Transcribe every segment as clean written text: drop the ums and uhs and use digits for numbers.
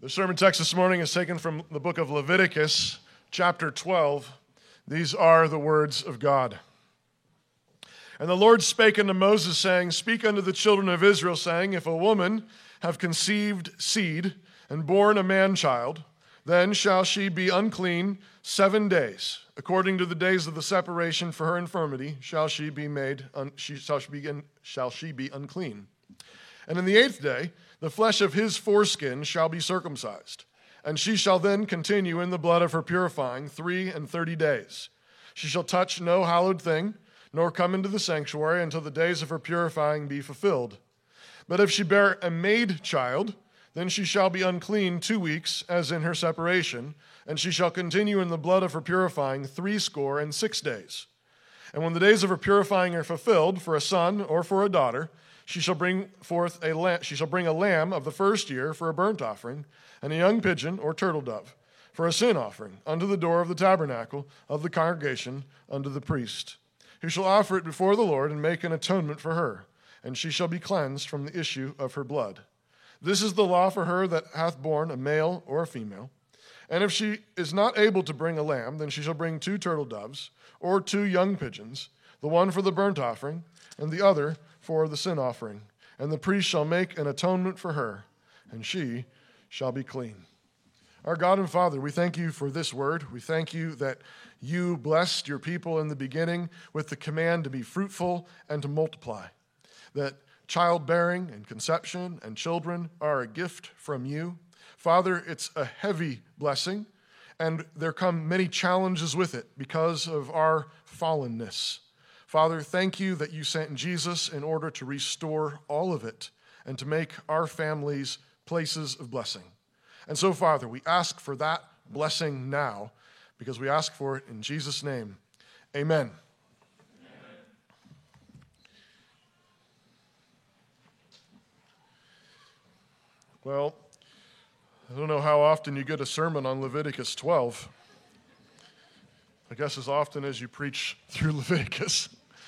The sermon text this morning is taken from the book of Leviticus, chapter 12. These are the words of God. And the Lord spake unto Moses, saying, Speak unto the children of Israel, saying, If a woman have conceived seed, and born a man-child, then shall she be unclean 7 days. According to the days of the separation for her infirmity, shall she be unclean. And in the 8th day, the flesh of his foreskin shall be circumcised, and she shall then continue in the blood of her purifying 30 days. She shall touch no hallowed thing, nor come into the sanctuary until the days of her purifying be fulfilled. But if she bear a maid child, then she shall be unclean 2 weeks, as in her separation, and she shall continue in the blood of her purifying 66 days. And when the days of her purifying are fulfilled, for a son or for a daughter, she shall bring a lamb of the first year for a burnt offering, and a young pigeon or turtle dove for a sin offering unto the door of the tabernacle of the congregation unto the priest, who shall offer it before the Lord and make an atonement for her, and she shall be cleansed from the issue of her blood. This is the law for her that hath borne a male or a female. And if she is not able to bring a lamb, then she shall bring 2 turtle doves or 2 young pigeons, the one for the burnt offering and the other for the sin offering. And the priest shall make an atonement for her, and she shall be clean. Our God and Father, we thank you for this word. We thank you that you blessed your people in the beginning with the command to be fruitful and to multiply, that childbearing and conception and children are a gift from you. Father, it's a heavy blessing, and there come many challenges with it because of our fallenness. Father, thank you that you sent Jesus in order to restore all of it and to make our families places of blessing. And so, Father, we ask for that blessing now because we ask for it in Jesus' name. Amen. Well, I don't know how often you get a sermon on Leviticus 12. I guess as often as you preach through Leviticus.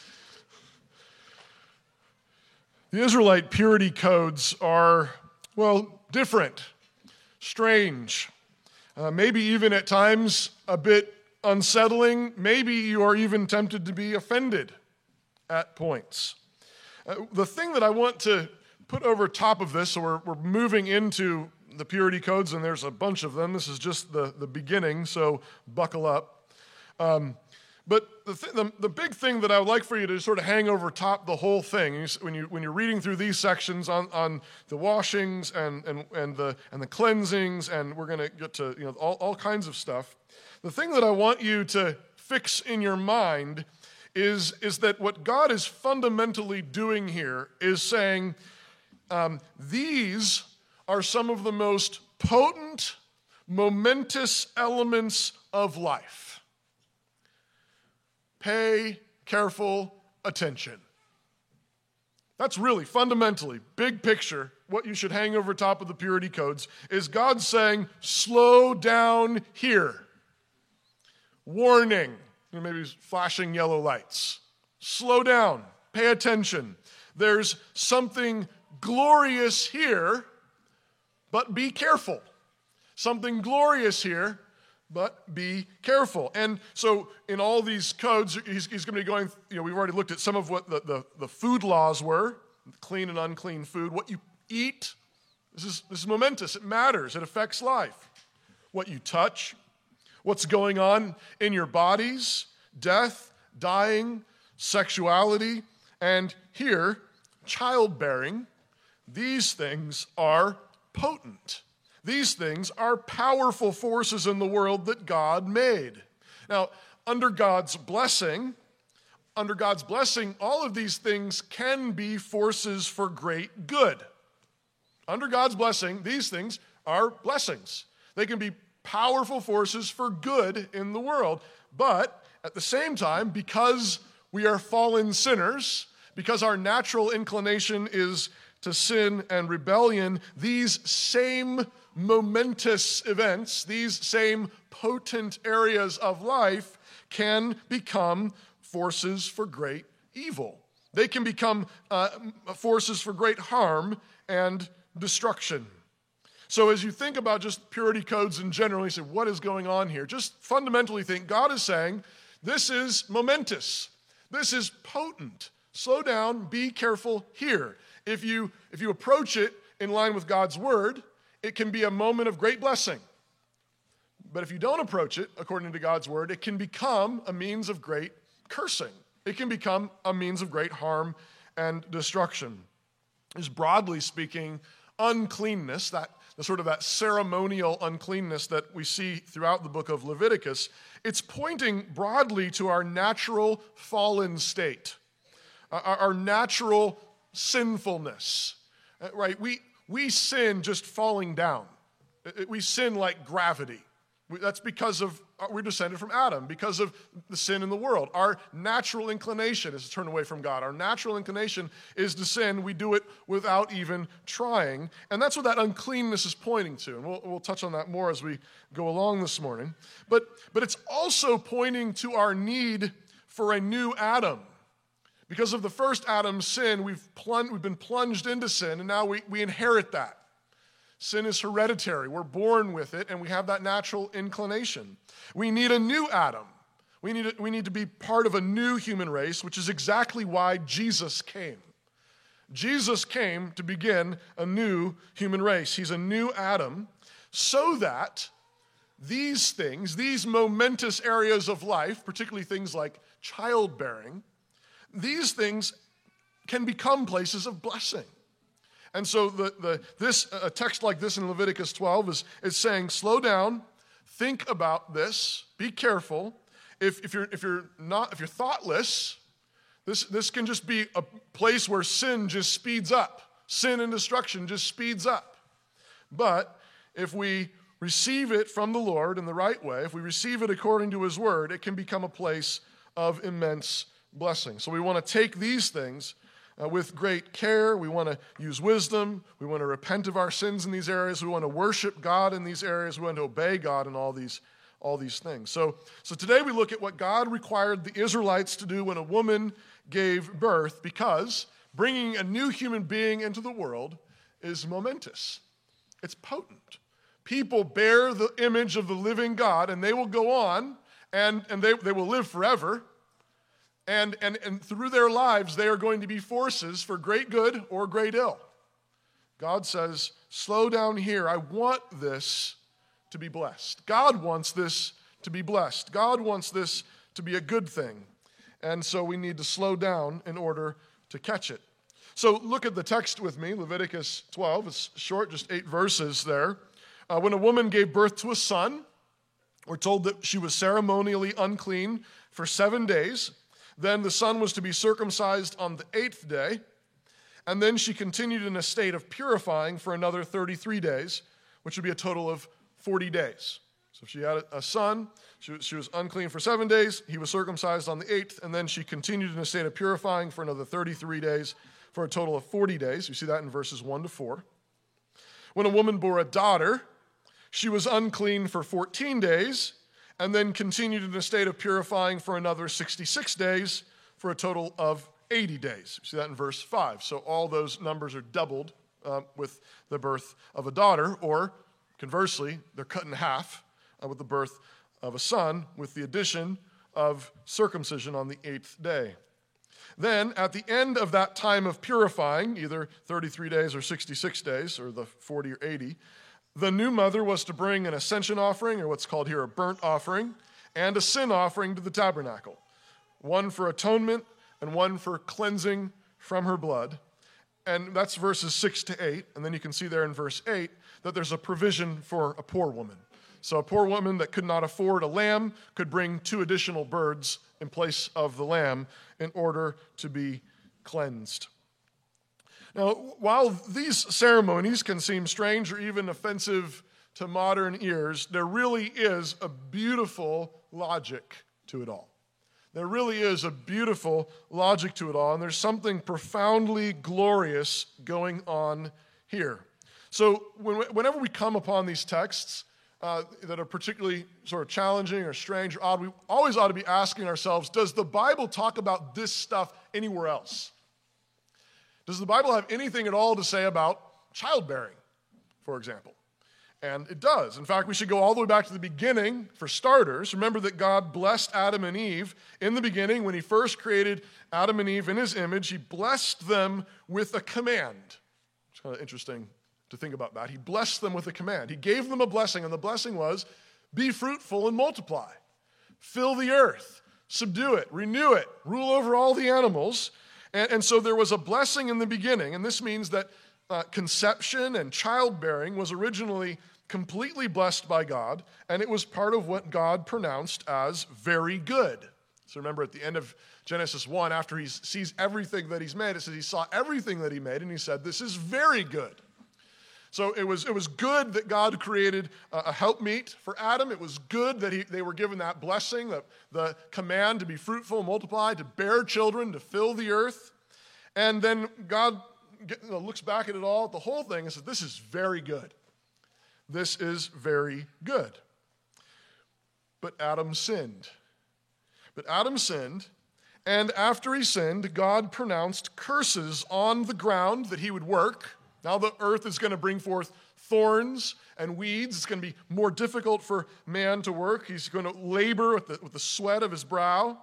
The Israelite purity codes are, different, strange, maybe even at times a bit unsettling. Maybe you are even tempted to be offended at points. The thing that I want to put over top of this, so we're moving into the purity codes, and there's a bunch of them. This is just the beginning, so buckle up. But the big thing that I would like for you to sort of hang over top the whole thing, when you're reading through these sections on the washings and the cleansings, and we're going to get to all kinds of stuff. The thing that I want you to fix in your mind is that what God is fundamentally doing here is saying, these are some of the most potent, momentous elements of life. Pay careful attention. That's really fundamentally, big picture, what you should hang over top of the purity codes is God saying, slow down here. Warning, maybe flashing yellow lights. Slow down, pay attention. There's something glorious here, but be careful. Something glorious here, but be careful. And so in all these codes, he's going to be going, we've already looked at some of what the food laws were, clean and unclean food, what you eat. This is momentous. It matters. It affects life. What you touch, what's going on in your bodies, death, dying, sexuality, and here, childbearing. These things are potent. These things are powerful forces in the world that God made. Now, under God's blessing, all of these things can be forces for great good. Under God's blessing, these things are blessings. They can be powerful forces for good in the world. But at the same time, because we are fallen sinners, because our natural inclination is to sin and rebellion, these same momentous events, these same potent areas of life can become forces for great evil. They can become forces for great harm and destruction. So as you think about just purity codes in general, you say, what is going on here? Just fundamentally think, God is saying, this is momentous. This is potent. Slow down, be careful here. If you approach it in line with God's word, it can be a moment of great blessing. But if you don't approach it according to God's word, it can become a means of great cursing. It can become a means of great harm and destruction. Is broadly speaking, uncleanness, that ceremonial uncleanness that we see throughout the book of Leviticus, it's pointing broadly to our natural fallen state, our natural sinfulness, right? We sin just falling down. We sin like gravity. That's because we're descended from Adam, because of the sin in the world. Our natural inclination is to turn away from God. Our natural inclination is to sin. We do it without even trying. And that's what that uncleanness is pointing to. And we'll touch on that more as we go along this morning. But it's also pointing to our need for a new Adam. Because of the first Adam's sin, we've been plunged into sin, and now we inherit that. Sin is hereditary. We're born with it, and we have that natural inclination. We need a new Adam. We need to be part of a new human race, which is exactly why Jesus came. Jesus came to begin a new human race. He's a new Adam, so that these things, these momentous areas of life, particularly things like childbearing, these things can become places of blessing. And so a text like this in Leviticus 12 is saying, slow down, think about this, be careful. If you're thoughtless, this can just be a place where sin just speeds up. Sin and destruction just speeds up. But if we receive it from the Lord in the right way, if we receive it according to his word, it can become a place of immense blessing. So we want to take these things with great care. We want to use wisdom. We want to repent of our sins in these areas. We want to worship God in these areas. We want to obey God in all these things. So today we look at what God required the Israelites to do when a woman gave birth, because bringing a new human being into the world is momentous. It's potent. People bear the image of the living God, and they will go on, and they will live forever. And through their lives, they are going to be forces for great good or great ill. God says, slow down here. I want this to be blessed. God wants this to be blessed. God wants this to be a good thing. And so we need to slow down in order to catch it. So look at the text with me, Leviticus 12. It's short, just 8 verses there. When a woman gave birth to a son, we're told that she was ceremonially unclean for 7 days. Then the son was to be circumcised on the 8th day, and then she continued in a state of purifying for another 33 days, which would be a total of 40 days. So she had a son, she was unclean for 7 days, he was circumcised on the 8th, and then she continued in a state of purifying for another 33 days, for a total of 40 days. You see that in verses 1 to 4. When a woman bore a daughter, she was unclean for 14 days, and then continued in a state of purifying for another 66 days, for a total of 80 days. You see that in verse 5. So all those numbers are doubled with the birth of a daughter, or conversely, they're cut in half with the birth of a son, with the addition of circumcision on the 8th day. Then, at the end of that time of purifying, either 33 days or 66 days, or the 40 or 80, the new mother was to bring an ascension offering, or what's called here a burnt offering, and a sin offering to the tabernacle, one for atonement and one for cleansing from her blood. And that's verses 6 to 8. And then you can see there in verse 8 that there's a provision for a poor woman. So a poor woman that could not afford a lamb could bring 2 additional birds in place of the lamb in order to be cleansed. Now, while these ceremonies can seem strange or even offensive to modern ears, there really is a beautiful logic to it all. There really is a beautiful logic to it all, and there's something profoundly glorious going on here. So whenever we come upon these texts that are particularly sort of challenging or strange or odd, we always ought to be asking ourselves, does the Bible talk about this stuff anywhere else? Does the Bible have anything at all to say about childbearing, for example? And it does. In fact, we should go all the way back to the beginning for starters. Remember that God blessed Adam and Eve in the beginning. When he first created Adam and Eve in his image, he blessed them with a command. It's kind of interesting to think about that. He blessed them with a command. He gave them a blessing, and the blessing was, be fruitful and multiply. Fill the earth, subdue it, renew it, rule over all the animals. And so there was a blessing in the beginning, and this means that conception and childbearing was originally completely blessed by God, and it was part of what God pronounced as very good. So remember at the end of Genesis 1, after he sees everything that he's made, it says he saw everything that he made, and he said, this is very good. So it was good that God created a helpmeet for Adam. It was good that they were given that blessing, the command to be fruitful, multiply, to bear children, to fill the earth. And then God looks back at it all, the whole thing, and says, this is very good. This is very good. But Adam sinned. And after he sinned, God pronounced curses on the ground that he would work. Now the earth is going to bring forth thorns and weeds. It's going to be more difficult for man to work. He's going to labor with the sweat of his brow.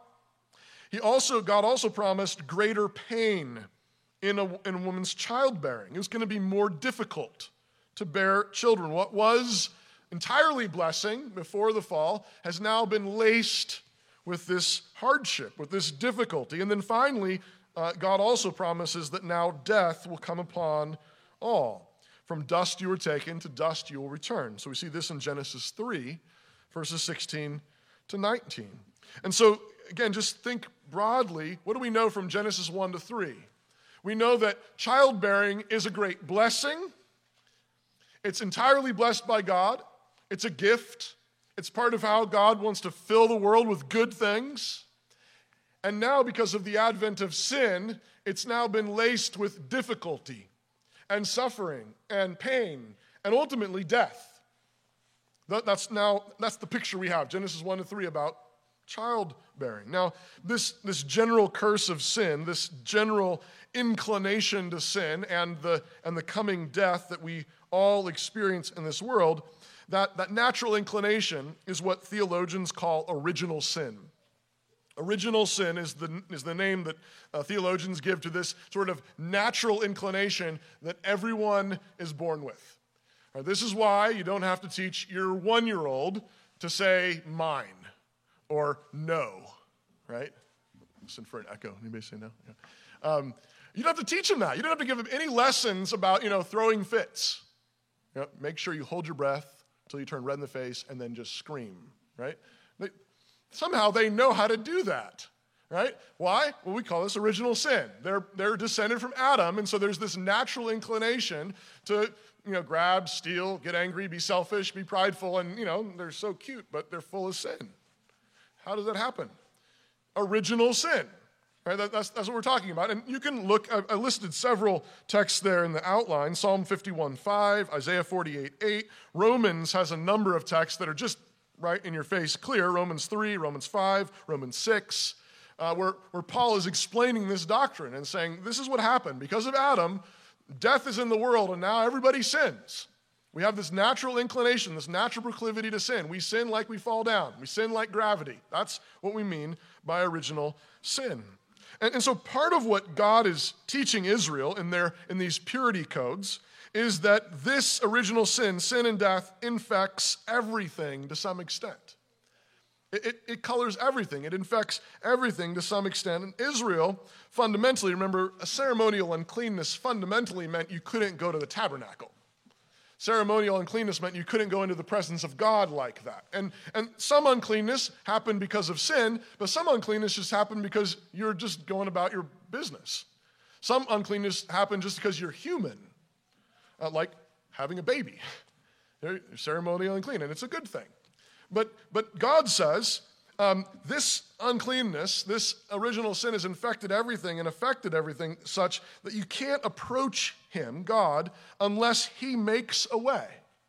God also promised greater pain in a woman's childbearing. It was going to be more difficult to bear children. What was entirely blessing before the fall has now been laced with this hardship, with this difficulty. And then finally, God also promises that now death will come upon all. From dust you were taken, to dust you will return. So we see this in Genesis 3, verses 16 to 19. And so, again, just think broadly. What do we know from Genesis 1 to 3? We know that childbearing is a great blessing. It's entirely blessed by God. It's a gift. It's part of how God wants to fill the world with good things. And now, because of the advent of sin, it's now been laced with difficulty and suffering and pain and ultimately death. That's the picture we have, Genesis 1 to 3, about childbearing. Now, this general curse of sin, this general inclination to sin, and the coming death that we all experience in this world, that natural inclination is what theologians call original sin. Original sin is the name that theologians give to this sort of natural inclination that everyone is born with. Right, this is why you don't have to teach your 1-year-old to say mine or no, right? Listen for an echo. Anybody say no? Yeah. You don't have to teach him that. You don't have to give him any lessons about, throwing fits. Make sure you hold your breath until you turn red in the face and then just scream, right? Somehow they know how to do that, right? Why? Well, we call this original sin. They're descended from Adam, and so there's this natural inclination to, grab, steal, get angry, be selfish, be prideful, and, they're so cute, but they're full of sin. How does that happen? Original sin. Right, that's what we're talking about. And you can look, I listed several texts there in the outline. Psalm 51:5, Isaiah 48:8. Romans has a number of texts that are just right in your face clear. Romans 3, Romans 5, Romans 6, where Paul is explaining this doctrine and saying, this is what happened. Because of Adam, death is in the world, and now everybody sins. We have this natural inclination, this natural proclivity to sin. We sin like we fall down. We sin like gravity. That's what we mean by original sin. And so part of what God is teaching Israel in these purity codes is that this original sin and death, infects everything to some extent. It colors everything. It infects everything to some extent. And Israel, fundamentally, remember, a ceremonial uncleanness fundamentally meant you couldn't go to the tabernacle. Ceremonial uncleanness meant you couldn't go into the presence of God like that. And some uncleanness happened because of sin, but some uncleanness just happened because you're just going about your business. Some uncleanness happened just because you're human, like having a baby. They're ceremonial unclean, and it's a good thing. But God says, this uncleanness, this original sin has infected everything and affected everything such that you can't approach him, God, unless he makes a way.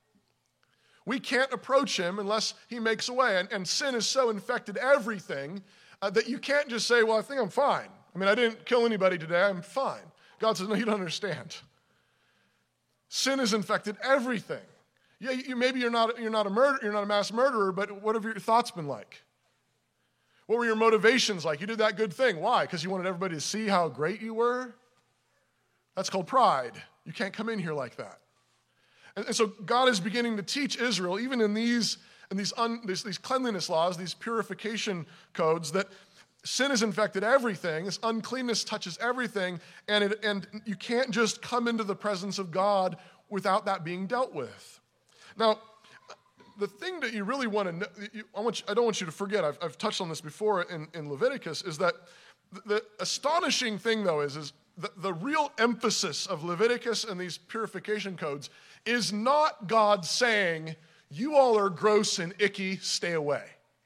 We can't approach him unless he makes a way. And sin has so infected everything that you can't just say, well, I think I'm fine. I didn't kill anybody today. I'm fine. God says, no, you don't understand. Sin has infected everything. Yeah, maybe you're not a mass murderer, but what have your thoughts been like? What were your motivations like? You did that good thing. Why? Because you wanted everybody to see how great you were? That's called pride. You can't come in here like that. And so God is beginning to teach Israel, even in these cleanliness laws, these purification codes, that sin has infected everything. This uncleanness touches everything, and you can't just come into the presence of God without that being dealt with. Now, the thing that you really want to know, I don't want you to forget, I've touched on this before in Leviticus, is that the astonishing thing, though, is the real emphasis of Leviticus and these purification codes is not God saying, you all are gross and icky, stay away.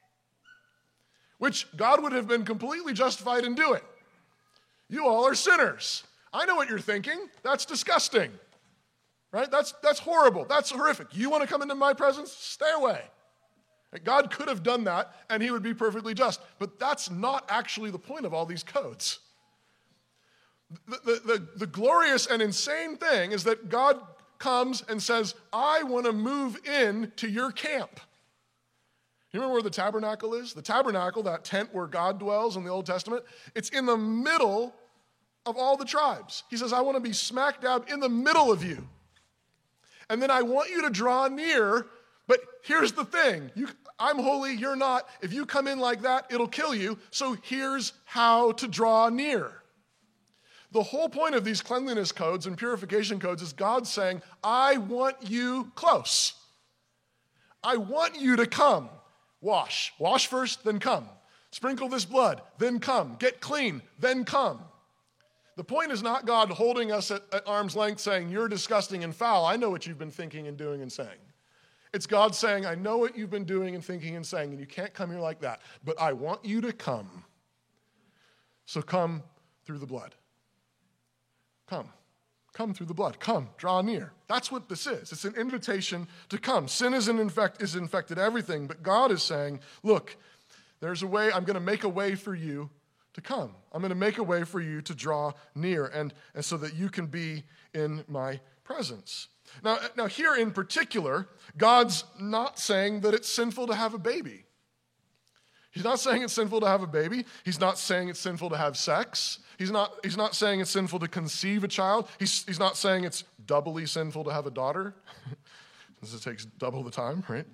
Which God would have been completely justified in doing. You all are sinners. I know what you're thinking. That's disgusting. Right? That's horrible. That's horrific. You want to come into my presence? Stay away. God could have done that, and he would be perfectly just. But that's not actually the point of all these codes. The glorious and insane thing is that God comes and says, I want to move in to your camp. You remember where the tabernacle is? The tabernacle, that tent where God dwells in the Old Testament, it's in the middle of all the tribes. He says, I want to be smack dab in the middle of you. And then I want you to draw near, but here's the thing. I'm holy, you're not. If you come in like that, it'll kill you. So here's how to draw near. The whole point of these cleanliness codes and purification codes is God saying, I want you close. I want you to come. Wash. Wash first, then come. Sprinkle this blood, then come. Get clean, then come. The point is not God holding us at arm's length saying, you're disgusting and foul. I know what you've been thinking and doing and saying. It's God saying, I know what you've been doing and thinking and saying, and you can't come here like that. But I want you to come. So come through the blood. Come. Come through the blood. Come. Draw near. That's what this is. It's an invitation to come. Sin is infected everything, but God is saying, look, there's a way. I'm going to make a way for you to come. I'm going to make a way for you to draw near and so that you can be in my presence. Now here in particular, God's not saying that it's sinful to have a baby. He's not saying it's sinful to have a baby. He's not saying it's sinful to have sex. He's not saying it's sinful to conceive a child. He's not saying it's doubly sinful to have a daughter, because it takes double the time, right?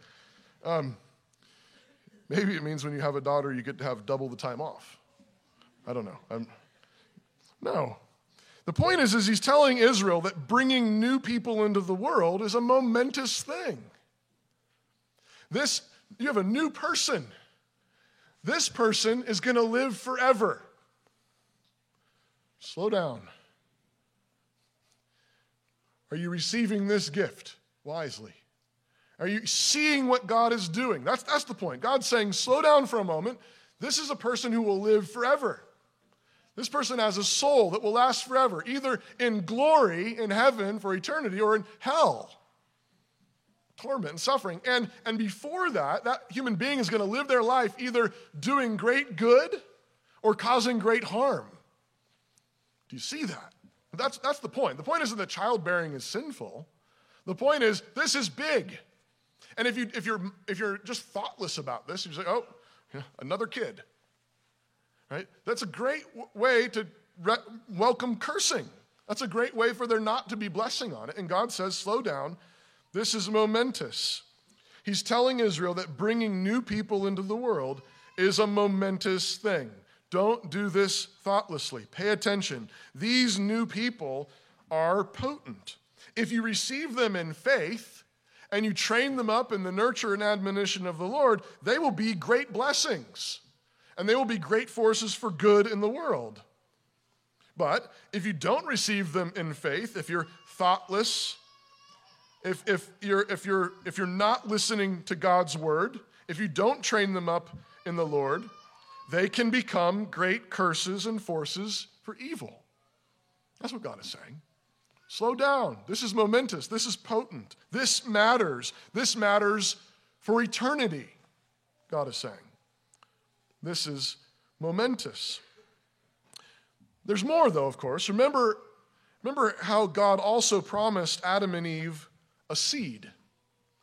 Maybe it means when you have a daughter, you get to have double the time off. I don't know. No. The point is he's telling Israel that bringing new people into the world is a momentous thing. You have a new person. This person is going to live forever. Slow down. Are you receiving this gift wisely? Are you seeing what God is doing? That's the point. God's saying, slow down for a moment. This is a person who will live forever. This person has a soul that will last forever, either in glory in heaven for eternity or in hell, torment and suffering. And before that human being is going to live their life either doing great good or causing great harm. Do you see that? That's the point. The point isn't that childbearing is sinful. The point is this is big. And if you're just thoughtless about this, you say, oh, another kid. Right? That's a great way to welcome cursing. That's a great way for there not to be blessing on it. And God says, slow down. This is momentous. He's telling Israel that bringing new people into the world is a momentous thing. Don't do this thoughtlessly. Pay attention. These new people are potent. If you receive them in faith and you train them up in the nurture and admonition of the Lord, they will be great blessings. And they will be great forces for good in the world. But if you don't receive them in faith, if you're thoughtless, if you're not listening to God's word, if you don't train them up in the Lord, they can become great curses and forces for evil. That's what God is saying. Slow down. This is momentous. This is potent. This matters. This matters for eternity, God is saying. This is momentous. There's more, though, of course. Remember how God also promised Adam and Eve a seed.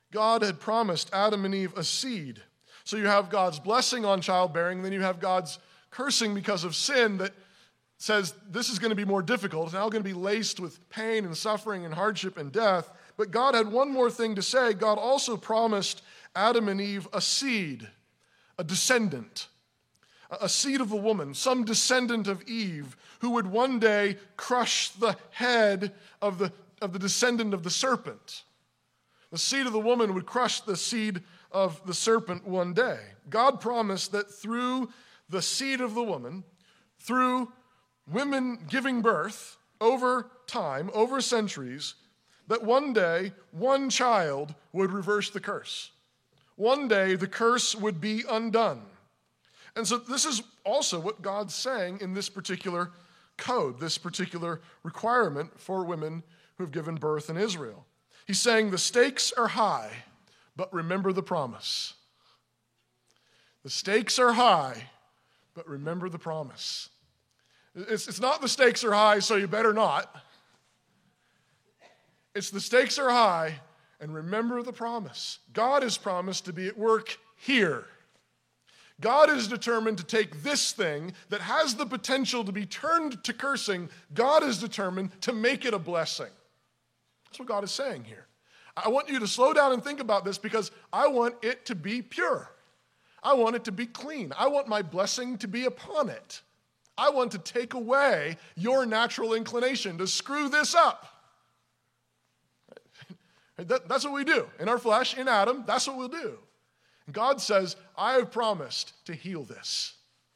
God had promised Adam and Eve a seed. So you have God's blessing on childbearing, then you have God's cursing because of sin that says this is going to be more difficult. It's now going to be laced with pain and suffering and hardship and death. But God had one more thing to say. God also promised Adam and Eve a seed, a descendant, a seed of a woman, some descendant of Eve who would one day crush the head of the descendant of the serpent. The seed of the woman would crush the seed of the serpent one day. God promised that through the seed of the woman, through women giving birth over time, over centuries, that one day one child would reverse the curse. One day the curse would be undone. And so this is also what God's saying in this particular code, this particular requirement for women who have given birth in Israel. He's saying the stakes are high, but remember the promise. The stakes are high, but remember the promise. It's not the stakes are high, so you better not. It's the stakes are high, and remember the promise. God has promised to be at work here. God is determined to take this thing that has the potential to be turned to cursing. God is determined to make it a blessing. That's what God is saying here. I want you to slow down and think about this because I want it to be pure. I want it to be clean. I want my blessing to be upon it. I want to take away your natural inclination to screw this up. That's what we do. In our flesh, in Adam, that's what we'll do. God says, I have promised to heal this.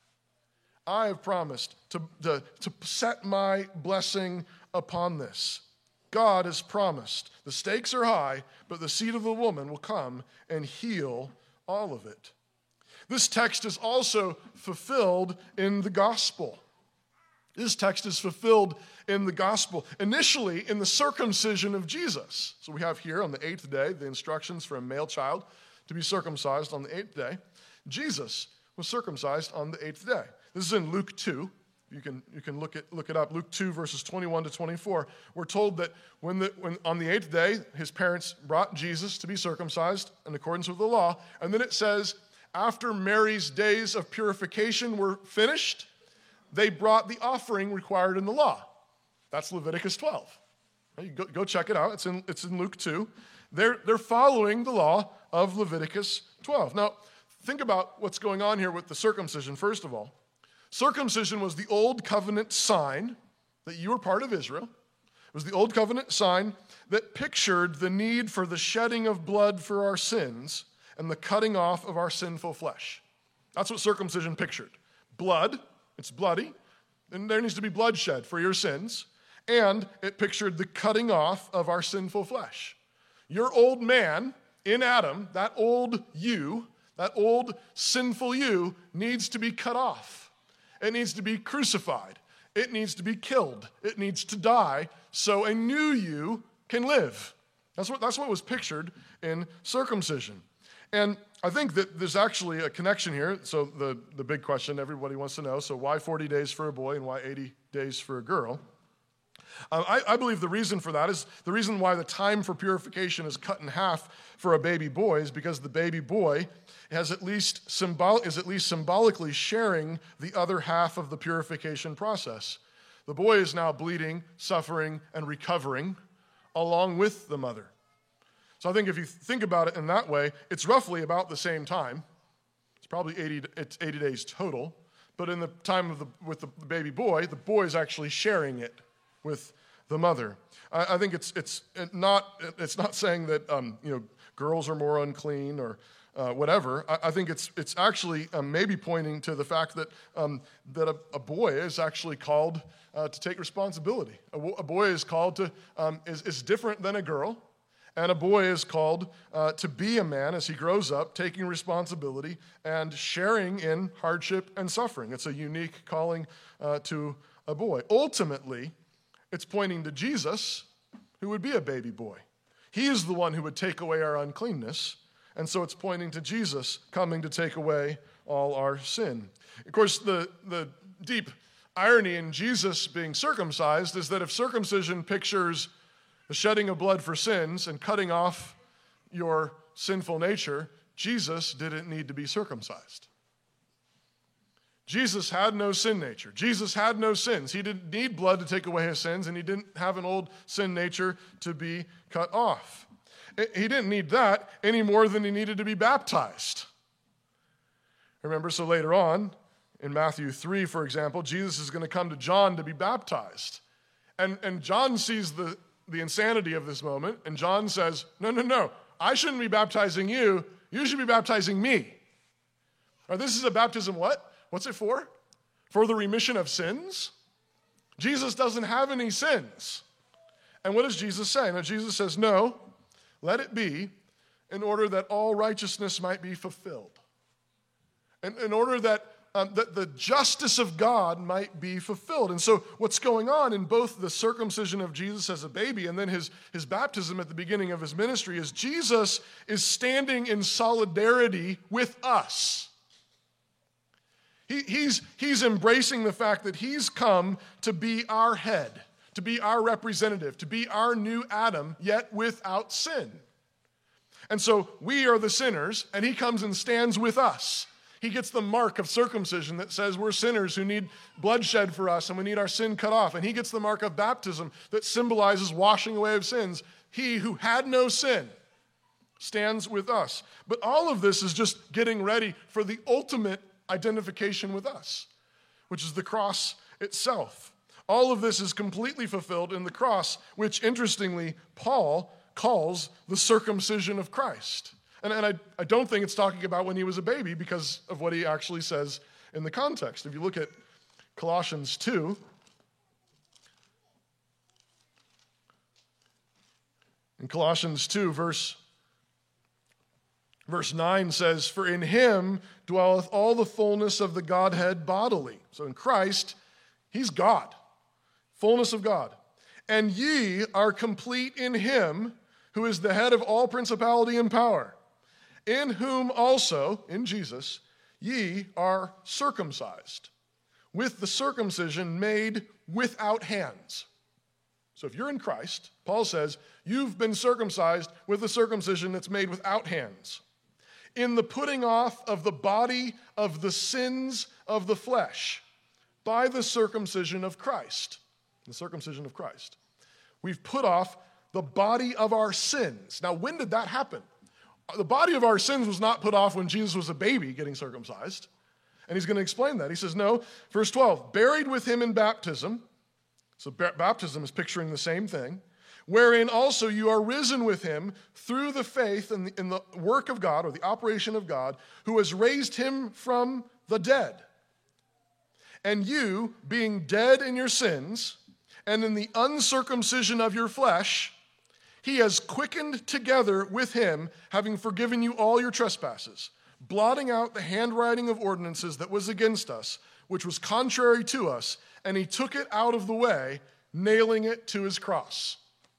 I have promised to set my blessing upon this. God has promised. The stakes are high, but the seed of the woman will come and heal all of it. This text is also fulfilled in the gospel. This text is fulfilled in the gospel, initially in the circumcision of Jesus. So we have here on the 8th day the instructions for a male child to be circumcised on the 8th day. Jesus was circumcised on the 8th day. This is in Luke 2. You can look it up. Luke 2, verses 21 to 24. We're told that when on the 8th day, his parents brought Jesus to be circumcised in accordance with the law. And then it says, after Mary's days of purification were finished, they brought the offering required in the law. That's Leviticus 12. You go check it out. It's in Luke 2. They're following the law of Leviticus 12. Now, think about what's going on here with the circumcision, first of all. Circumcision was the old covenant sign that you were part of Israel. It was the old covenant sign that pictured the need for the shedding of blood for our sins and the cutting off of our sinful flesh. That's what circumcision pictured. Blood, it's bloody, and there needs to be bloodshed for your sins, and it pictured the cutting off of our sinful flesh. Your old man in Adam, that old you, that old sinful you, needs to be cut off. It needs to be crucified. It needs to be killed. It needs to die so a new you can live. That's what was pictured in circumcision. And I think that there's actually a connection here. So the big question everybody wants to know, so why 40 days for a boy and why 80 days for a girl? I believe the reason for that is the reason why the time for purification is cut in half for a baby boy is because the baby boy is at least symbolically sharing the other half of the purification process. The boy is now bleeding, suffering, and recovering along with the mother. So I think if you think about it in that way, it's roughly about the same time. It's probably 80 days total. But in the time with the baby boy, the boy is actually sharing it with the mother. I think it's not saying that girls are more unclean or whatever. I think it's actually maybe pointing to the fact that a boy is actually called to take responsibility. A boy is called to is different than a girl, and a boy is called to be a man as he grows up, taking responsibility and sharing in hardship and suffering. It's a unique calling to a boy. Ultimately, it's pointing to Jesus, who would be a baby boy. He is the one who would take away our uncleanness, and so it's pointing to Jesus coming to take away all our sin. Of course, the deep irony in Jesus being circumcised is that if circumcision pictures the shedding of blood for sins and cutting off your sinful nature, Jesus didn't need to be circumcised. Jesus had no sin nature. Jesus had no sins. He didn't need blood to take away his sins, and he didn't have an old sin nature to be cut off. He didn't need that any more than he needed to be baptized. Remember, so later on, in Matthew 3, for example, Jesus is going to come to John to be baptized. And John sees the insanity of this moment, and John says, no, I shouldn't be baptizing you. You should be baptizing me. Or this is a baptism what? What's it for? For the remission of sins? Jesus doesn't have any sins. And what does Jesus say? Now, Jesus says, no, let it be in order that all righteousness might be fulfilled. And in order that the justice of God might be fulfilled. And so what's going on in both the circumcision of Jesus as a baby and then his baptism at the beginning of his ministry is Jesus is standing in solidarity with us. He's embracing the fact that he's come to be our head, to be our representative, to be our new Adam, yet without sin. And so we are the sinners, and he comes and stands with us. He gets the mark of circumcision that says we're sinners who need bloodshed for us and we need our sin cut off. And he gets the mark of baptism that symbolizes washing away of sins. He who had no sin stands with us. But all of this is just getting ready for the ultimate identification with us, which is the cross itself. All of this is completely fulfilled in the cross, which interestingly, Paul calls the circumcision of Christ. And I don't think it's talking about when he was a baby because of what he actually says in the context. If you look at Colossians 2, in Colossians 2, verse 9 says, "For in him dwelleth all the fullness of the Godhead bodily." So in Christ, he's God, fullness of God. "And ye are complete in him, who is the head of all principality and power, in whom also," in Jesus, "ye are circumcised, with the circumcision made without hands." So if you're in Christ, Paul says, you've been circumcised with the circumcision that's made without hands, "in the putting off of the body of the sins of the flesh, by the circumcision of Christ." The circumcision of Christ. We've put off the body of our sins. Now, when did that happen? The body of our sins was not put off when Jesus was a baby getting circumcised. And he's going to explain that. He says, no, verse 12, "buried with him in baptism." So baptism is picturing the same thing. "Wherein also you are risen with him through the faith in the work of God," or the operation of God, "who has raised him from the dead. And you, being dead in your sins and in the uncircumcision of your flesh, he has quickened together with him, having forgiven you all your trespasses, blotting out the handwriting of ordinances that was against us, which was contrary to us, and he took it out of the way, nailing it to his cross."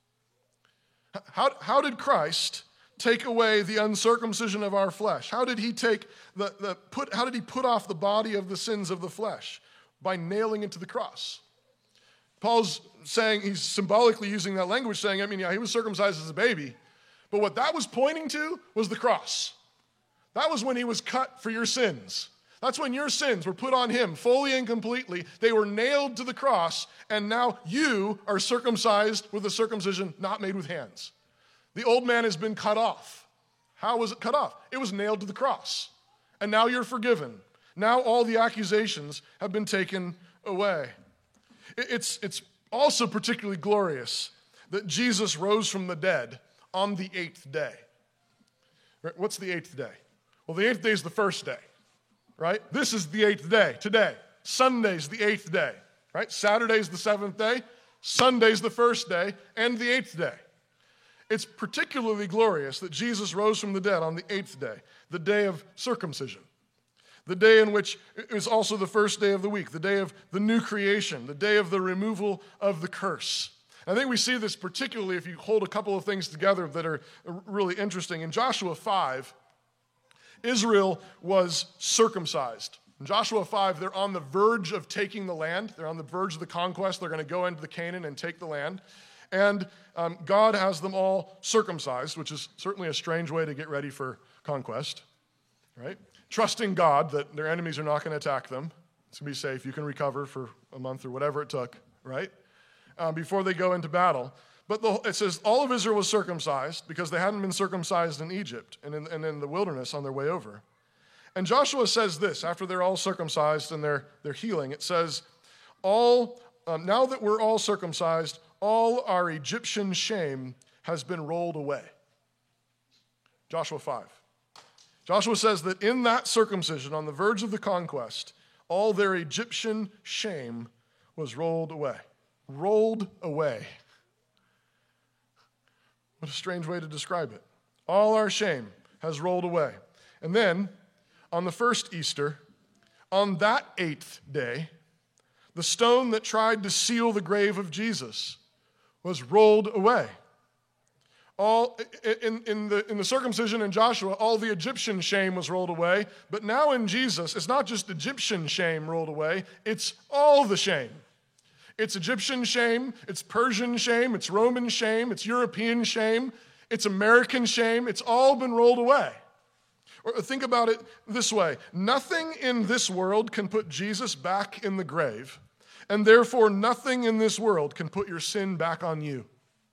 How did Christ take away the uncircumcision of our flesh? How did he take how did he put off the body of the sins of the flesh? By nailing it to the cross. Paul's saying, he's symbolically using that language, saying, he was circumcised as a baby, but what that was pointing to was the cross. That was when he was cut for your sins. That's when your sins were put on him fully and completely. They were nailed to the cross, and now you are circumcised with a circumcision not made with hands. The old man has been cut off. How was it cut off? It was nailed to the cross. And now you're forgiven. Now all the accusations have been taken away. It's also particularly glorious that Jesus rose from the dead on the 8th day. Right? What's the 8th day? Well, the 8th day is the first day, right? This is the 8th day, today. Sunday's the 8th day, right? Saturday's the 7th day, Sunday's the first day, and the 8th day. It's particularly glorious that Jesus rose from the dead on the 8th day, the day of circumcision. The day in which it was also the first day of the week, the day of the new creation, the day of the removal of the curse. I think we see this particularly if you hold a couple of things together that are really interesting. In Joshua 5, Israel was circumcised. In Joshua 5, they're on the verge of taking the land. They're on the verge of the conquest. They're going to go into the Canaan and take the land. And God has them all circumcised, which is certainly a strange way to get ready for conquest, right? Trusting God that their enemies are not going to attack them. It's going to be safe. You can recover for a month or whatever it took, right? Before they go into battle. But it says all of Israel was circumcised because they hadn't been circumcised in Egypt and in the wilderness on their way over. And Joshua says this, after they're all circumcised and they're healing, it says, now that we're all circumcised, all our Egyptian shame has been rolled away. Joshua 5. Joshua says that in that circumcision, on the verge of the conquest, all their Egyptian shame was rolled away. Rolled away. What a strange way to describe it. All our shame has rolled away. And then, on the first Easter, on that 8th day, the stone that tried to seal the grave of Jesus was rolled away. All in the circumcision in Joshua, all the Egyptian shame was rolled away. But now in Jesus, it's not just Egyptian shame rolled away, it's all the shame. It's Egyptian shame, it's Persian shame, it's Roman shame, it's European shame, it's American shame. It's all been rolled away. Or think about it this way. Nothing in this world can put Jesus back in the grave, and therefore nothing in this world can put your sin back on you.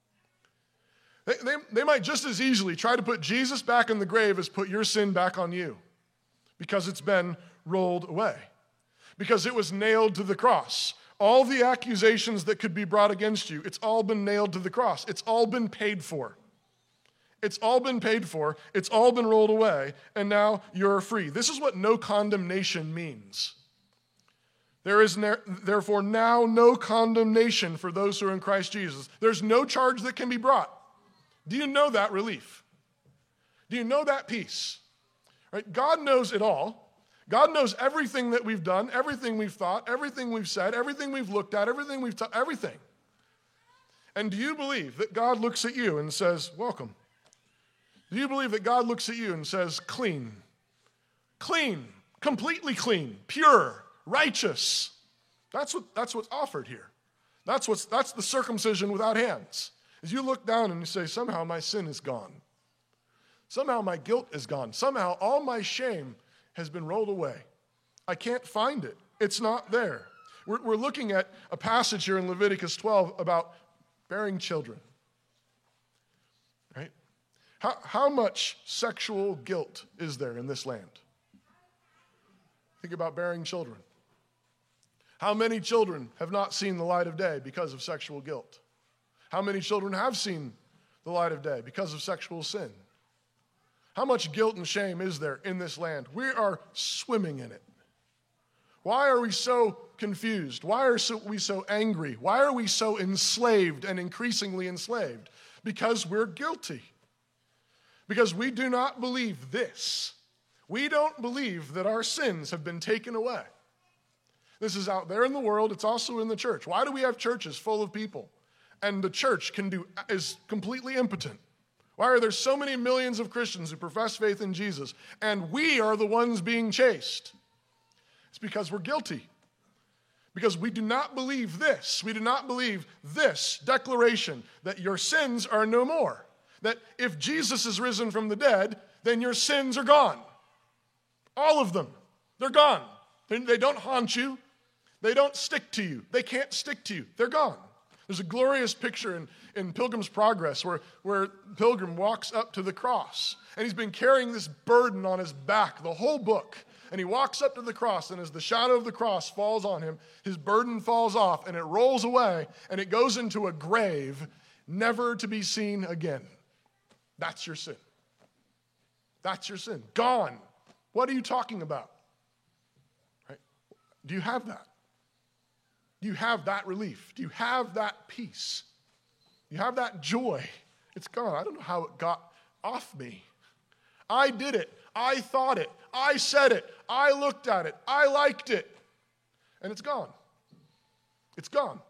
They might just as easily try to put Jesus back in the grave as put your sin back on you, because it's been rolled away, because it was nailed to the cross. All the accusations that could be brought against you, it's all been nailed to the cross. It's all been paid for. It's all been paid for. It's all been rolled away, and now you're free. This is what no condemnation means. There is therefore now no condemnation for those who are in Christ Jesus. There's no charge that can be brought. Do you know that relief? Do you know that peace? Right? God knows it all. God knows everything that we've done, everything we've thought, everything we've said, everything we've looked at, everything we've taught, everything. And do you believe that God looks at you and says, welcome? Do you believe that God looks at you and says, clean, completely clean, pure, righteous? That's what's offered here. That's the circumcision without hands. As you look down and you say, somehow my sin is gone. Somehow my guilt is gone. Somehow all my shame has been rolled away. I can't find it. It's not there. We're looking at a passage here in Leviticus 12 about bearing children. Right? How much sexual guilt is there in this land? Think about bearing children. How many children have not seen the light of day because of sexual guilt? How many children have seen the light of day because of sexual sin? How much guilt and shame is there in this land? We are swimming in it. Why are we so confused? Why are we so angry? Why are we so enslaved and increasingly enslaved? Because we're guilty. Because we do not believe this. We don't believe that our sins have been taken away. This is out there in the world. It's also in the church. Why do we have churches full of people? And the church is completely impotent. Why are there so many millions of Christians who profess faith in Jesus, and we are the ones being chased? It's because we're guilty. Because we do not believe this. We do not believe this declaration that your sins are no more. That if Jesus is risen from the dead, then your sins are gone. All of them. They're gone. They don't haunt you. They don't stick to you. They can't stick to you. They're gone. There's a glorious picture in Pilgrim's Progress where Pilgrim walks up to the cross. And he's been carrying this burden on his back the whole book. And he walks up to the cross, and as the shadow of the cross falls on him, his burden falls off, and it rolls away, and it goes into a grave never to be seen again. That's your sin. That's your sin. Gone. What are you talking about? Right? Do you have that? Do you have that relief? Do you have that peace? Do you have that joy? It's gone. I don't know how it got off me. I did it. I thought it. I said it. I looked at it. I liked it. And it's gone. It's gone.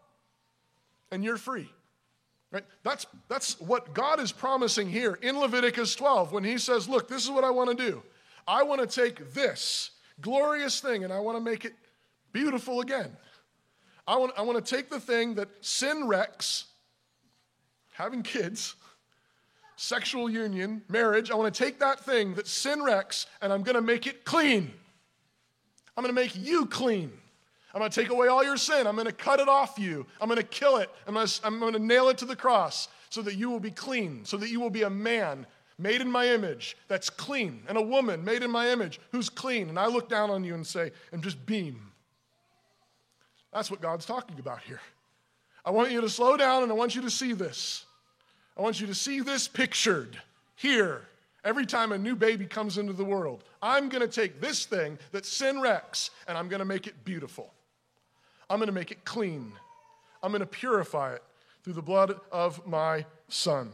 And you're free. Right? That's what God is promising here in Leviticus 12 when he says, look, this is what I want to do. I want to take this glorious thing and I want to make it beautiful again. I want to take the thing that sin wrecks having kids, sexual union, marriage. I want to take that thing that sin wrecks and I'm going to make it clean. I'm going to make you clean. I'm going to take away all your sin. I'm going to cut it off you. I'm going to kill it. I'm going to nail it to the cross so that you will be clean, so that you will be a man made in my image that's clean, and a woman made in my image who's clean. And I look down on you and say, and just beam. That's what God's talking about here. I want you to slow down and I want you to see this. I want you to see this pictured here. Every time a new baby comes into the world, I'm going to take this thing that sin wrecks and I'm going to make it beautiful. I'm going to make it clean. I'm going to purify it through the blood of my Son.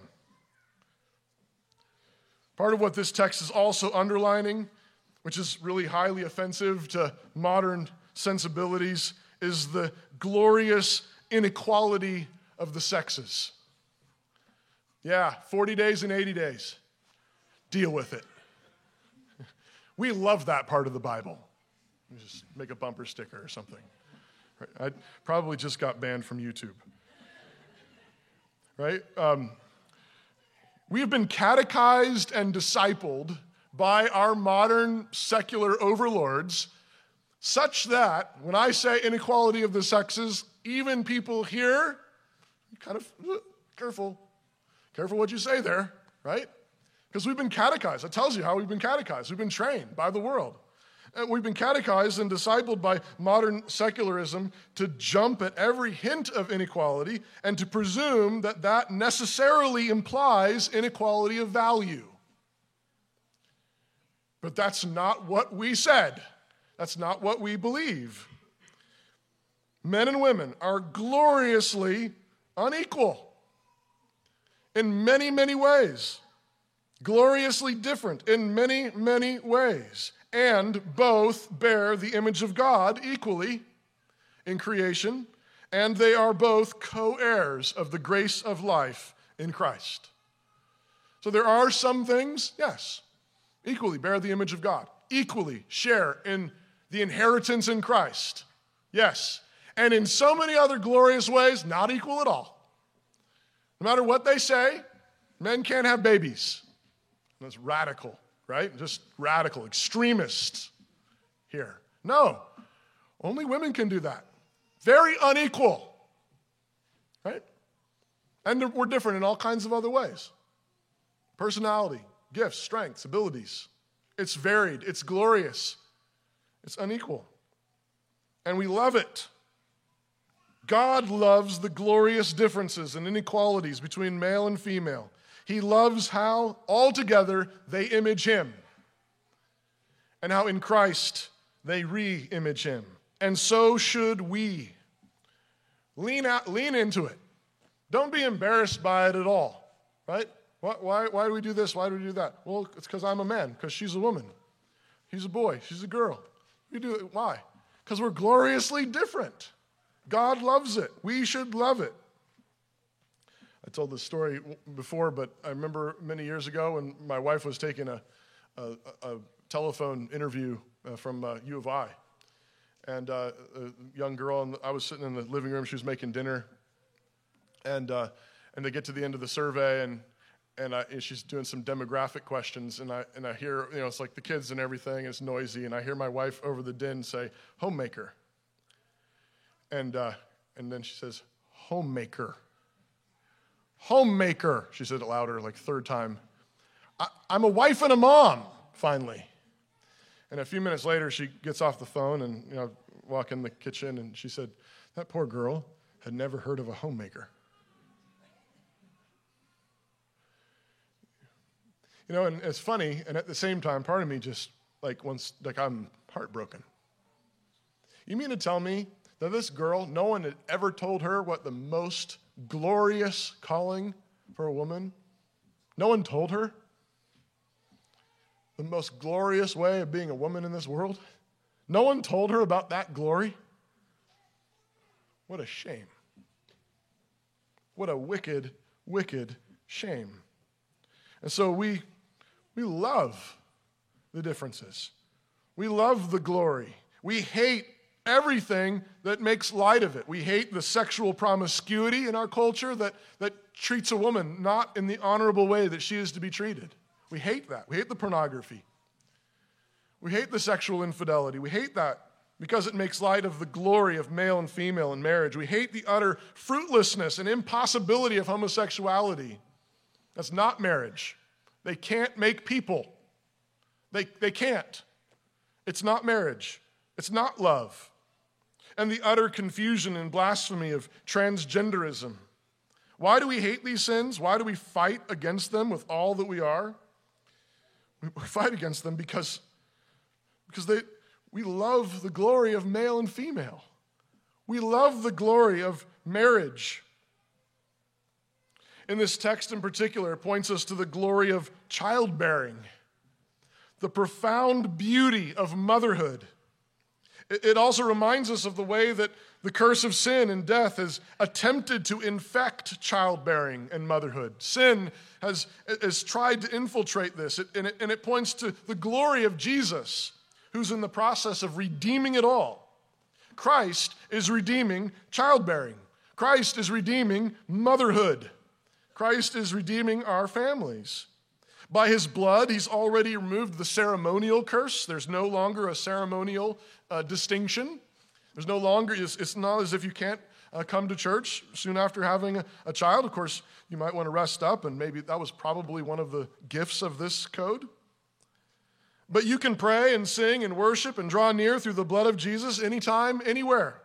Part of what this text is also underlining, which is really highly offensive to modern sensibilities, is the glorious inequality of the sexes. Yeah, 40 days and 80 days. Deal with it. We love that part of the Bible. Just make a bumper sticker or something. I probably just got banned from YouTube. Right? We have been catechized and discipled by our modern secular overlords such that when I say inequality of the sexes, even people here, kind of, careful what you say there, right? Because we've been catechized. That tells you how we've been catechized. We've been trained by the world. And we've been catechized and discipled by modern secularism to jump at every hint of inequality and to presume that that necessarily implies inequality of value. But that's not what we said. That's not what we believe. Men and women are gloriously unequal in many, many ways. Gloriously different in many, many ways. And both bear the image of God equally in creation, and they are both co-heirs of the grace of life in Christ. So there are some things, yes, equally bear the image of God, equally share in the inheritance in Christ, yes. And in so many other glorious ways, not equal at all. No matter what they say, men can't have babies. That's radical, right? Just radical, extremists here. No, only women can do that. Very unequal, right? And we're different in all kinds of other ways. Personality, gifts, strengths, abilities. It's varied, it's glorious, it's unequal. And we love it. God loves the glorious differences and inequalities between male and female. He loves how altogether they image him and how in Christ they re-image him. And so should we. Lean into it. Don't be embarrassed by it at all, right? Why do we do this? Why do we do that? Well, it's because I'm a man, because she's a woman. He's a boy, she's a girl. We do it. Why? Because we're gloriously different. God loves it. We should love it. I told this story before, but I remember many years ago when my wife was taking a telephone interview from U of I. And a young girl, and I was sitting in the living room, she was making dinner. And they get to the end of the survey, and she's doing some demographic questions, and I hear, it's like the kids and everything, and it's noisy, and I hear my wife over the din say, homemaker. And then she says, homemaker. Homemaker, she said it louder, like third time. I'm a wife and a mom, finally. And a few minutes later, she gets off the phone and, walk in the kitchen, and she said, that poor girl had never heard of a homemaker. And it's funny, and at the same time, part of me just, I'm heartbroken. You mean to tell me that this girl, no one had ever told her what the most glorious calling for a woman? No one told her the most glorious way of being a woman in this world? No one told her about that glory? What a shame. What a wicked, wicked shame. And so we love the differences. We love the glory. We hate everything that makes light of it. We hate the sexual promiscuity in our culture that treats a woman not in the honorable way that she is to be treated. We hate that. We hate the pornography. We hate the sexual infidelity. We hate that because it makes light of the glory of male and female in marriage. We hate the utter fruitlessness and impossibility of homosexuality. That's not marriage. They can't make people. They can't. It's not marriage. It's not love. And the utter confusion and blasphemy of transgenderism. Why do we hate these sins? Why do we fight against them with all that we are? We fight against them because we love the glory of male and female. We love the glory of marriage. In this text in particular, it points us to the glory of childbearing, the profound beauty of motherhood. It also reminds us of the way that the curse of sin and death has attempted to infect childbearing and motherhood. Sin has tried to infiltrate this, and it points to the glory of Jesus, who's in the process of redeeming it all. Christ is redeeming childbearing. Christ is redeeming motherhood. Christ is redeeming our families. By his blood, he's already removed the ceremonial curse. There's no longer a ceremonial distinction. There's no longer, it's not as if you can't come to church soon after having a child. Of course, you might want to rest up, and maybe that was probably one of the gifts of this code. But you can pray and sing and worship and draw near through the blood of Jesus anytime, anywhere.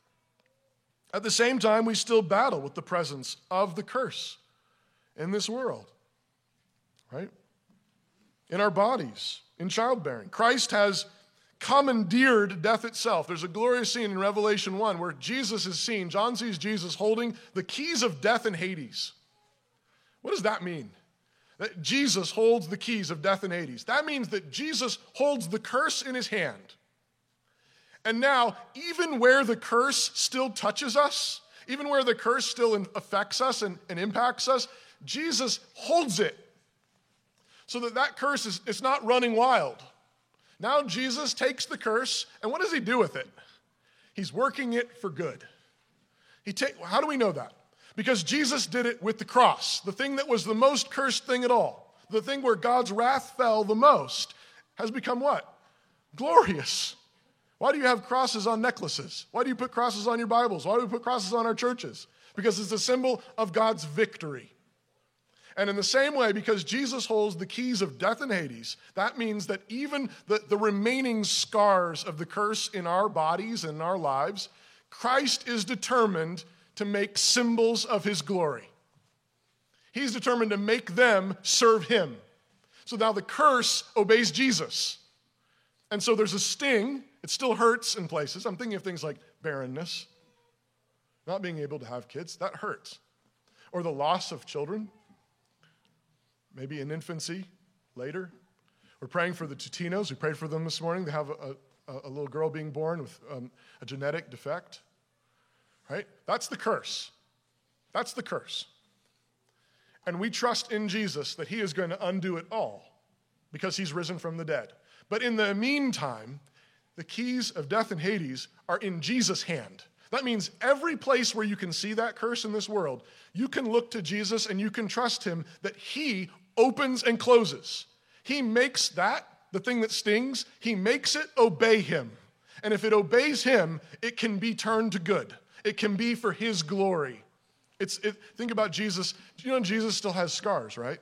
At the same time, we still battle with the presence of the curse in this world, right? In our bodies, in childbearing. Christ has commandeered death itself. There's a glorious scene in Revelation 1 where Jesus is seen, John sees Jesus holding the keys of death and Hades. What does that mean? That Jesus holds the keys of death and Hades. That means that Jesus holds the curse in his hand. And now, even where the curse still touches us, even where the curse still affects us and impacts us, Jesus holds it so that curse it's not running wild. Now Jesus takes the curse, and what does he do with it? He's working it for good. How do we know that? Because Jesus did it with the cross, the thing that was the most cursed thing at all, the thing where God's wrath fell the most, has become what? Glorious. Why do you have crosses on necklaces? Why do you put crosses on your Bibles? Why do we put crosses on our churches? Because it's a symbol of God's victory. And in the same way, because Jesus holds the keys of death and Hades, that means that even the remaining scars of the curse in our bodies and in our lives, Christ is determined to make symbols of his glory. He's determined to make them serve him. So now the curse obeys Jesus. And so there's a sting. It still hurts in places. I'm thinking of things like barrenness, not being able to have kids. That hurts. Or the loss of children. Maybe in infancy, later. We're praying for the Tutinos. We prayed for them this morning. They have a little girl being born with a genetic defect. Right? That's the curse. That's the curse. And we trust in Jesus that he is going to undo it all because he's risen from the dead. But in the meantime, the keys of death and Hades are in Jesus' hand. That means every place where you can see that curse in this world, you can look to Jesus and you can trust him that he opens and closes. He makes that, the thing that stings, he makes it obey him. And if it obeys him, it can be turned to good. It can be for his glory. Think about Jesus. You know Jesus still has scars, right?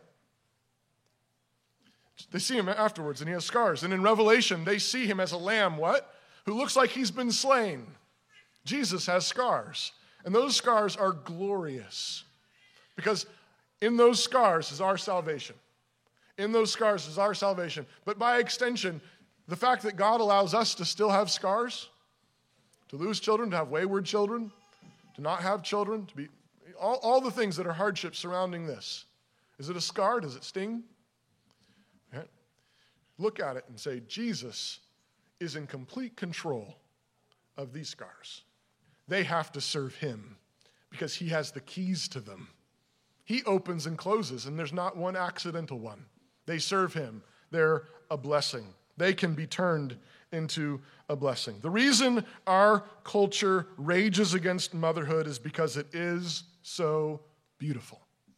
They see him afterwards and he has scars. And in Revelation, they see him as a lamb, what? Who looks like he's been slain. Jesus has scars. And those scars are glorious. Because in those scars is our salvation. In those scars is our salvation. But by extension, the fact that God allows us to still have scars, to lose children, to have wayward children, to not have children, to be all the things that are hardships surrounding this. Is it a scar? Does it sting? Right? Look at it and say, Jesus is in complete control of these scars. They have to serve him because he has the keys to them. He opens and closes, and there's not one accidental one. They serve him. They're a blessing. They can be turned into a blessing. The reason our culture rages against motherhood is because it is so beautiful.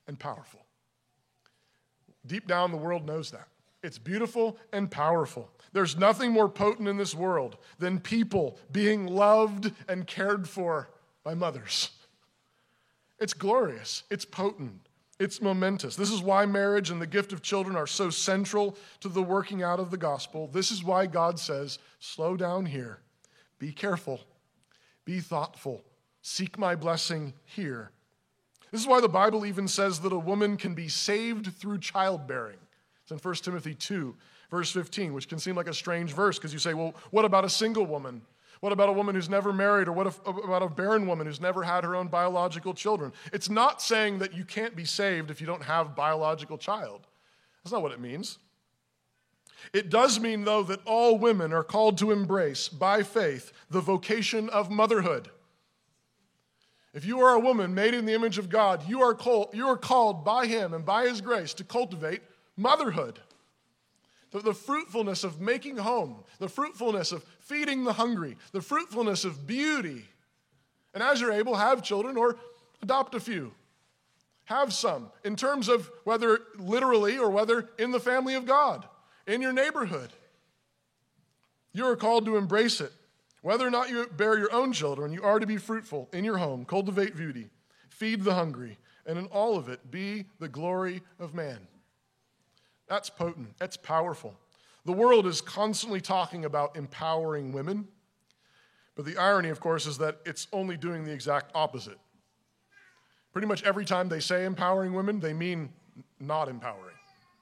and powerful. Deep down, the world knows that. It's beautiful and powerful. There's nothing more potent in this world than people being loved and cared for by mothers. It's glorious. It's potent. It's momentous. This is why marriage and the gift of children are so central to the working out of the gospel. This is why God says, slow down here. Be careful. Be thoughtful. Seek my blessing here. This is why the Bible even says that a woman can be saved through childbearing. It's in 1 Timothy 2, verse 15, which can seem like a strange verse because you say, well, what about a single woman? What about a woman who's never married? Or what about a barren woman who's never had her own biological children? It's not saying that you can't be saved if you don't have a biological child. That's not what it means. It does mean, though, that all women are called to embrace, by faith, the vocation of motherhood. If you are a woman made in the image of God, you are called by Him and by His grace to cultivate motherhood. The fruitfulness of making home, the fruitfulness of feeding the hungry, the fruitfulness of beauty. And as you're able, have children or adopt a few. Have some in terms of whether literally or whether in the family of God, in your neighborhood. You are called to embrace it. Whether or not you bear your own children, you are to be fruitful in your home, cultivate beauty, feed the hungry, and in all of it be the glory of man. That's potent. That's powerful. The world is constantly talking about empowering women, but the irony, of course, is that it's only doing the exact opposite. Pretty much every time they say empowering women, they mean not empowering.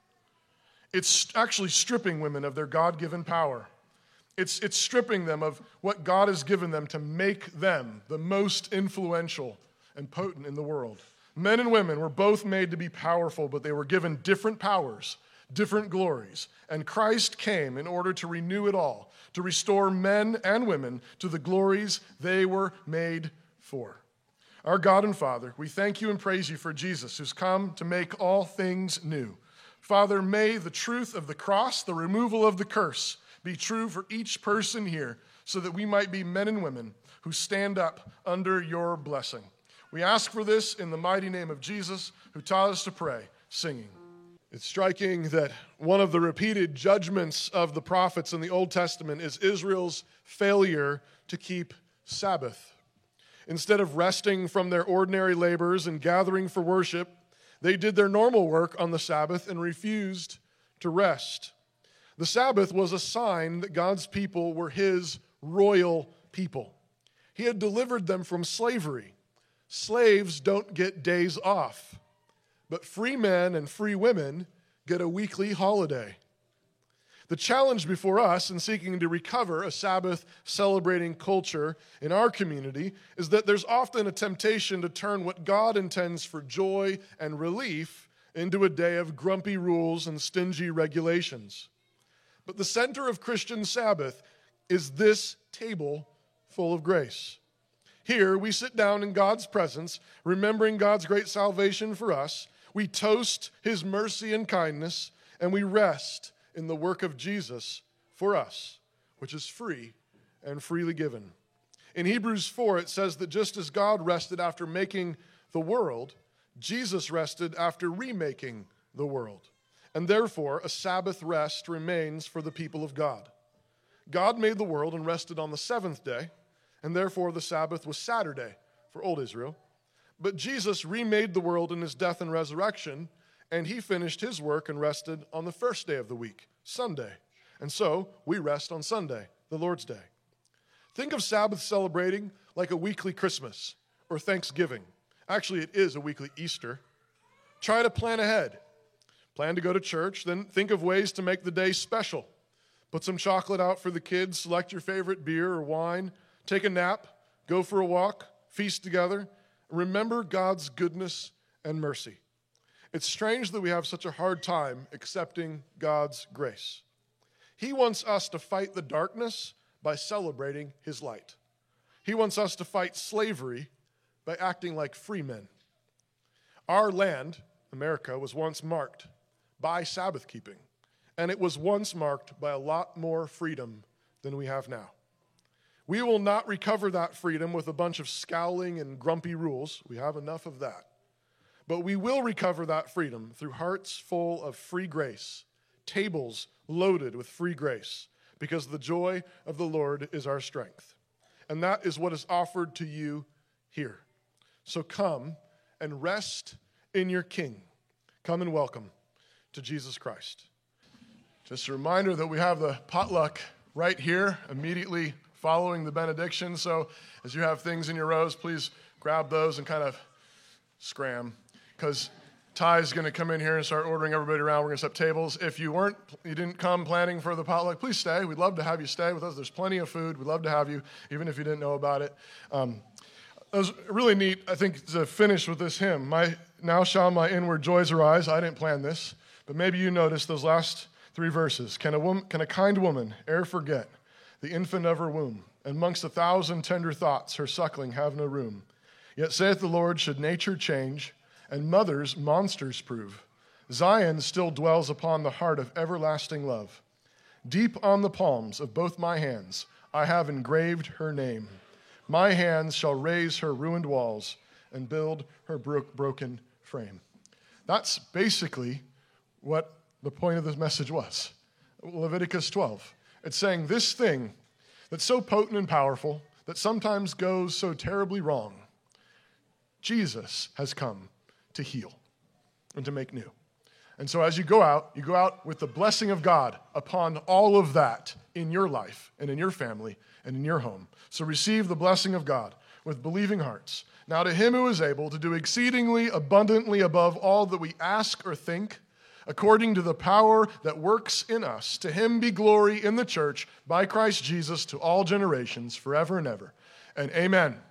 It's actually stripping women of their God-given power. It's stripping them of what God has given them to make them the most influential and potent in the world. Men and women were both made to be powerful, but they were given different powers, different glories. And Christ came in order to renew it all, to restore men and women to the glories they were made for. Our God and Father, we thank you and praise you for Jesus, who's come to make all things new. Father, may the truth of the cross, the removal of the curse, be true for each person here, so that we might be men and women who stand up under your blessing. We ask for this in the mighty name of Jesus, who taught us to pray, singing. It's striking that one of the repeated judgments of the prophets in the Old Testament is Israel's failure to keep Sabbath. Instead of resting from their ordinary labors and gathering for worship, they did their normal work on the Sabbath and refused to rest. The Sabbath was a sign that God's people were His royal people. He had delivered them from slavery. Slaves don't get days off, but free men and free women get a weekly holiday. The challenge before us in seeking to recover a Sabbath celebrating culture in our community is that there's often a temptation to turn what God intends for joy and relief into a day of grumpy rules and stingy regulations. But the center of Christian Sabbath is this table full of grace. Here we sit down in God's presence, remembering God's great salvation for us. We toast His mercy and kindness, and we rest in the work of Jesus for us, which is free and freely given. In Hebrews 4, it says that just as God rested after making the world, Jesus rested after remaking the world. And therefore, a Sabbath rest remains for the people of God. God made the world and rested on the seventh day, and therefore the Sabbath was Saturday for old Israel. But Jesus remade the world in His death and resurrection, and He finished His work and rested on the first day of the week, Sunday. And so we rest on Sunday, the Lord's Day. Think of Sabbath celebrating like a weekly Christmas or Thanksgiving. Actually, it is a weekly Easter. Try to plan ahead. Plan to go to church, then think of ways to make the day special. Put some chocolate out for the kids, select your favorite beer or wine, take a nap, go for a walk, feast together. Remember God's goodness and mercy. It's strange that we have such a hard time accepting God's grace. He wants us to fight the darkness by celebrating His light. He wants us to fight slavery by acting like free men. Our land, America, was once marked by Sabbath keeping, and it was once marked by a lot more freedom than we have now. We will not recover that freedom with a bunch of scowling and grumpy rules. We have enough of that. But we will recover that freedom through hearts full of free grace, tables loaded with free grace, because the joy of the Lord is our strength. And that is what is offered to you here. So come and rest in your King. Come and welcome to Jesus Christ. Just a reminder that we have the potluck right here, immediately following the benediction. So as you have things in your rows, please grab those and kind of scram, because Ty's going to come in here and start ordering everybody around. We're going to set up tables. If you didn't come planning for the potluck, please stay. We'd love to have you stay with us. There's plenty of food. We'd love to have you, even if you didn't know about it. It was really neat, I think, to finish with this hymn. Now shall my inward joys arise. I didn't plan this, but maybe you noticed those last 3 verses. Can a kind woman e'er forget the infant of her womb? And amongst 1,000 tender thoughts her suckling have no room. Yet saith the Lord, should nature change, and mothers monsters prove, Zion still dwells upon the heart of everlasting love. Deep on the palms of both my hands I have engraved her name. My hands shall raise her ruined walls and build her broken frame. That's basically what the point of this message was. Leviticus 12. It's saying this thing that's so potent and powerful, that sometimes goes so terribly wrong, Jesus has come to heal and to make new. And so as you go out with the blessing of God upon all of that in your life and in your family and in your home. So receive the blessing of God with believing hearts. Now to him who is able to do exceedingly abundantly above all that we ask or think, according to the power that works in us, to him be glory in the church by Christ Jesus to all generations forever and ever. And amen.